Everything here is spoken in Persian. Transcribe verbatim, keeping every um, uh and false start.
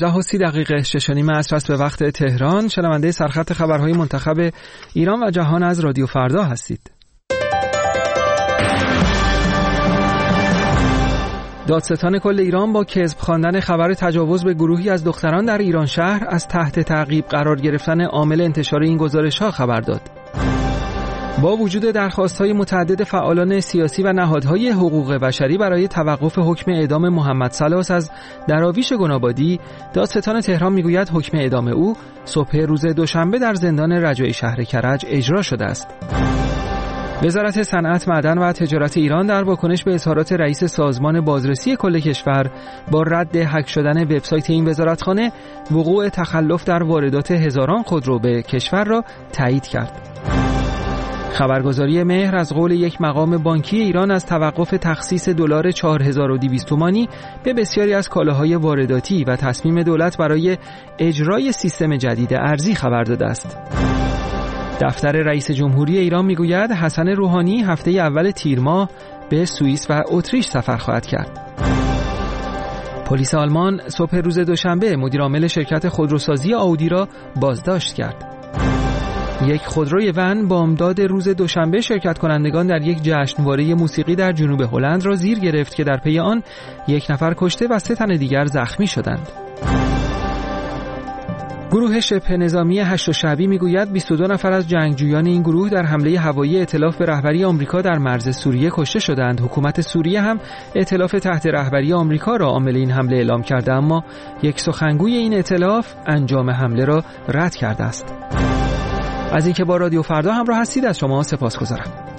هجده و سی دقیقه شش و نیم عصر است به وقت تهران. شنونده سرخط خبرهای منتخب ایران و جهان از رادیو فردا هستید. دادستان کل ایران با کذب خواندن خبر تجاوز به گروهی از دختران در ایران شهر از تحت تعقیب قرار گرفتن عامل انتشار این گزارش‌ها خبر داد. با وجود درخواست‌های متعدد فعالان سیاسی و نهادهای حقوق بشری برای توقف حکم اعدام محمد سلاس از دراویش گنابادی، دادستان تهران میگوید حکم اعدام او صبح روز دوشنبه در زندان رجایی شهر کرج اجرا شده است. وزارت صنعت، معدن و تجارت ایران در واکنش به اظهارات رئیس سازمان بازرسی کل کشور با رد هک شدن وبسایت این وزارتخانه، وقوع تخلف در واردات هزاران خودرو به کشور را تایید کرد. خبرگزاری مهر از قول یک مقام بانکی ایران از توقف تخصیص دلار چهار هزار و دویست تومانی به بسیاری از کالاهای وارداتی و تصمیم دولت برای اجرای سیستم جدید ارزی خبر داده است. دفتر رئیس جمهوری ایران میگوید حسن روحانی هفته اول تیر ماه به سوئیس و اتریش سفر خواهد کرد. پلیس آلمان صبح روز دوشنبه مدیرعامل شرکت خودروسازی آودی را بازداشت کرد. یک خودروی ون بامداد روز دوشنبه شرکت کنندگان در یک جشنواره موسیقی در جنوب هلند را زیر گرفت که در پی آن یک نفر کشته و سه تن دیگر زخمی شدند. گروه شبه نظامی هشت شعبی میگوید بیست و دو نفر از جنگجویان این گروه در حمله هوایی ائتلاف به رهبری آمریکا در مرز سوریه کشته شدند. حکومت سوریه هم ائتلاف تحت رهبری آمریکا را عامل این حمله اعلام کرده، اما یک سخنگوی این ائتلاف انجام حمله را رد کرده است. از اینکه با رادیو فردا همراه هستید از شما سپاسگزارم.